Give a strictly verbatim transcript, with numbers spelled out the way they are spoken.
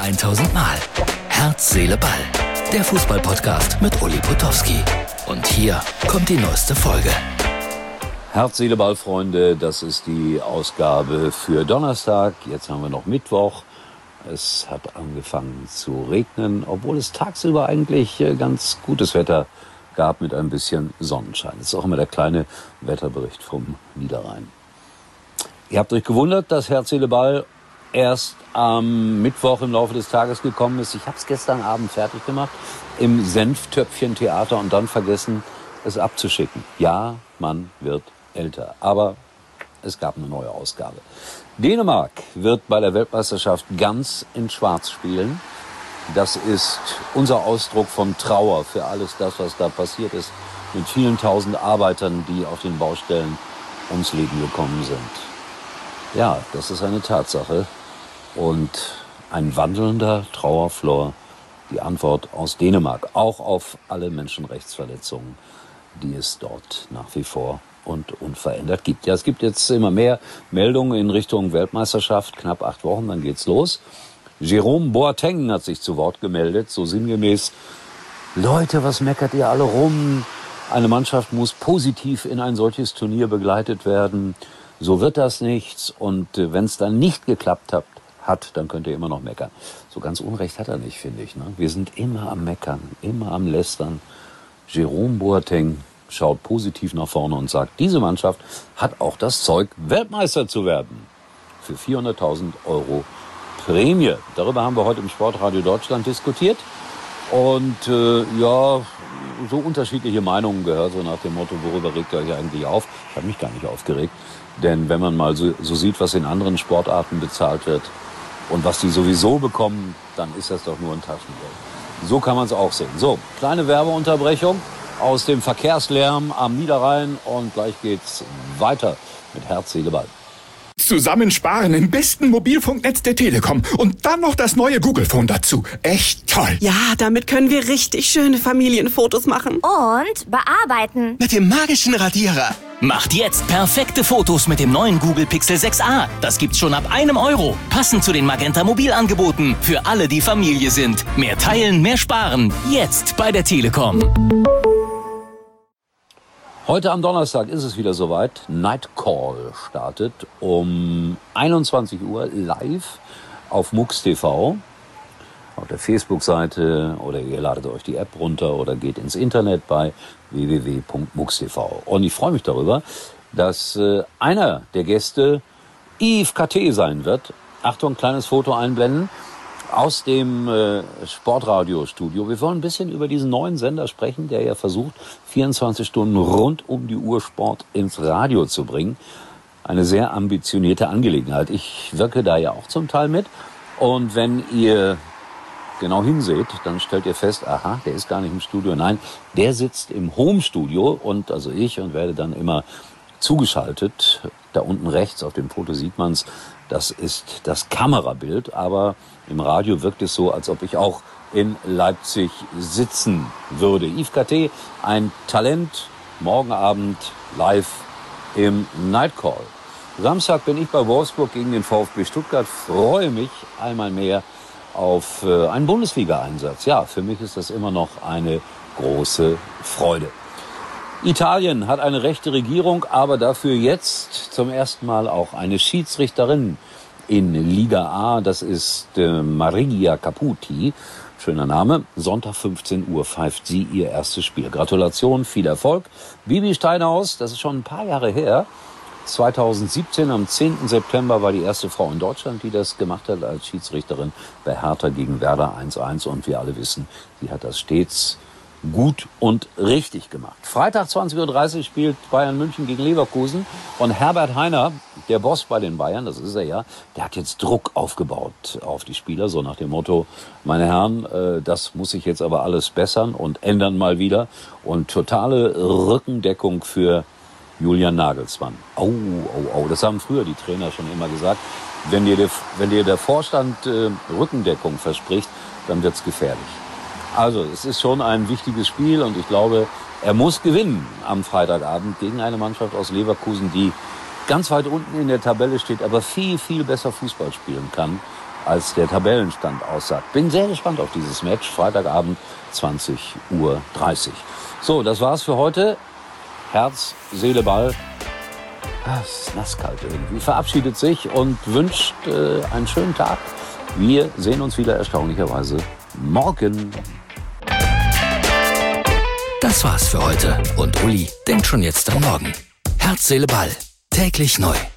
tausend Mal. Herz, Seele, Ball. Der Fußball-Podcast mit Uli Potowski. Und hier kommt die neueste Folge. Herz, Seele, Ball, Freunde, das ist die Ausgabe für Donnerstag. Jetzt haben wir noch Mittwoch. Es hat angefangen zu regnen, obwohl es tagsüber eigentlich ganz gutes Wetter gab mit ein bisschen Sonnenschein. Das ist auch immer der kleine Wetterbericht vom Niederrhein. Ihr habt euch gewundert, dass Herz, Seele, Ball erst am Mittwoch im Laufe des Tages gekommen ist. Ich habe es gestern Abend fertig gemacht im Senftöpfchen-Theater und dann vergessen, es abzuschicken. Ja, man wird älter, aber es gab eine neue Ausgabe. Dänemark wird bei der Weltmeisterschaft ganz in Schwarz spielen. Das ist unser Ausdruck von Trauer für alles das, was da passiert ist, mit vielen tausend Arbeitern, die auf den Baustellen ums Leben gekommen sind. Ja, das ist eine Tatsache und ein wandelnder Trauerflor, die Antwort aus Dänemark, auch auf alle Menschenrechtsverletzungen, die es dort nach wie vor und unverändert gibt. Ja, es gibt jetzt immer mehr Meldungen in Richtung Weltmeisterschaft, knapp acht Wochen, dann geht's los. Jerome Boateng hat sich zu Wort gemeldet, so sinngemäß: Leute, was meckert ihr alle rum? Eine Mannschaft muss positiv in ein solches Turnier begleitet werden. So wird das nichts. Und äh, wenn es dann nicht geklappt hat, hat, dann könnt ihr immer noch meckern. So ganz Unrecht hat er nicht, finde ich. Ne? Wir sind immer am Meckern, immer am Lästern. Jerome Boateng schaut positiv nach vorne und sagt, diese Mannschaft hat auch das Zeug, Weltmeister zu werden. Für vierhunderttausend Euro Prämie. Darüber haben wir heute im Sportradio Deutschland diskutiert. Und äh, ja, so unterschiedliche Meinungen gehört, so nach dem Motto, worüber regt ihr euch eigentlich auf? Ich habe mich gar nicht aufgeregt. Denn wenn man mal so, so sieht, was in anderen Sportarten bezahlt wird und was die sowieso bekommen, dann ist das doch nur ein Taschengeld. So kann man es auch sehen. So, kleine Werbeunterbrechung aus dem Verkehrslärm am Niederrhein und gleich geht's weiter mit Herz, Seele, Ball. Zusammensparen im besten Mobilfunknetz der Telekom und dann noch das neue Google-Phone dazu. Echt toll. Ja, damit können wir richtig schöne Familienfotos machen. Und bearbeiten. Mit dem magischen Radierer. Macht jetzt perfekte Fotos mit dem neuen Google Pixel sechs a. Das gibt's schon ab einem Euro. Passend zu den Magenta Mobilangeboten. Für alle, die Familie sind. Mehr teilen, mehr sparen. Jetzt bei der Telekom. Heute am Donnerstag ist es wieder soweit. Night Call startet um einundzwanzig Uhr live auf MUX T V. Auf der Facebook-Seite oder ihr ladet euch die App runter oder geht ins Internet bei w w w punkt mux punkt t v. Und ich freue mich darüber, dass äh, einer der Gäste Yves K T sein wird. Achtung, kleines Foto einblenden aus dem äh, Sportradiostudio. Wir wollen ein bisschen über diesen neuen Sender sprechen, der ja versucht, vierundzwanzig Stunden rund um die Uhr Sport ins Radio zu bringen. Eine sehr ambitionierte Angelegenheit. Ich wirke da ja auch zum Teil mit. Und wenn ihr genau hinseht, dann stellt ihr fest, aha, der ist gar nicht im Studio. Nein, der sitzt im Home-Studio und also ich und werde dann immer zugeschaltet. Da unten rechts auf dem Foto sieht man's. Das ist das Kamerabild, aber im Radio wirkt es so, als ob ich auch in Leipzig sitzen würde. Yves K T, ein Talent, morgen Abend live im Night Call. Samstag bin ich bei Wolfsburg gegen den VfB Stuttgart, freue mich einmal mehr auf äh, einen Bundesliga-Einsatz. Ja, für mich ist das immer noch eine große Freude. Italien hat eine rechte Regierung, aber dafür jetzt zum ersten Mal auch eine Schiedsrichterin in Liga A. Das ist äh, Marigia Caputi. Schöner Name. Sonntag fünfzehn Uhr pfeift sie ihr erstes Spiel. Gratulation, viel Erfolg. Bibi Steinhaus, das ist schon ein paar Jahre her. zweitausendsiebzehn, am zehnten September, war die erste Frau in Deutschland, die das gemacht hat als Schiedsrichterin bei Hertha gegen Werder eins eins. Und wir alle wissen, sie hat das stets gut und richtig gemacht. Freitag zwanzig Uhr dreißig spielt Bayern München gegen Leverkusen. Und Herbert Hainer, der Boss bei den Bayern, das ist er ja, der hat jetzt Druck aufgebaut auf die Spieler. So nach dem Motto, meine Herren, äh, das muss sich jetzt aber alles bessern und ändern mal wieder. Und totale Rückendeckung für Julian Nagelsmann. Au, au, au. Das haben früher die Trainer schon immer gesagt. Wenn dir der, wenn dir der Vorstand äh, Rückendeckung verspricht, dann wird's gefährlich. Also, es ist schon ein wichtiges Spiel und ich glaube, er muss gewinnen am Freitagabend gegen eine Mannschaft aus Leverkusen, die ganz weit unten in der Tabelle steht, aber viel, viel besser Fußball spielen kann als der Tabellenstand aussagt. Bin sehr gespannt auf dieses Match. Freitagabend, zwanzig Uhr dreißig. So, das war's für heute. Herz, Seele, Ball. Ah, es ist nasskalt irgendwie. Verabschiedet sich und wünscht äh, einen schönen Tag. Wir sehen uns wieder erstaunlicherweise morgen. Das war's für heute. Und Uli denkt schon jetzt am Morgen. Herz, Seele, Ball. Täglich neu.